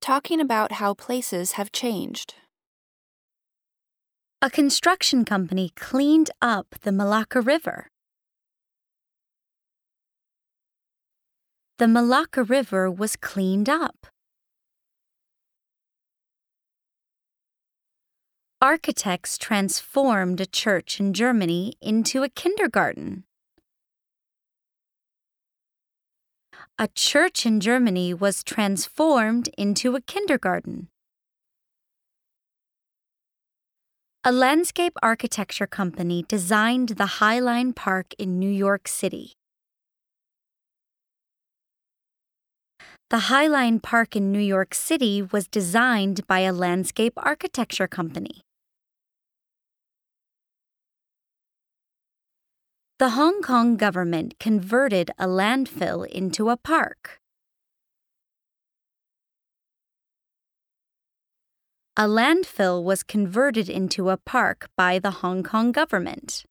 Talking about how places have changed. A construction company cleaned up the Malacca River. The Malacca River was cleaned up. Architects transformed a church in Germany into a kindergarten. A church in Germany was transformed into a kindergarten. A landscape architecture company designed the Highline Park in New York City. The Highline Park in New York City was designed by a landscape architecture company. The Hong Kong government converted a landfill into a park. A landfill was converted into a park by the Hong Kong government.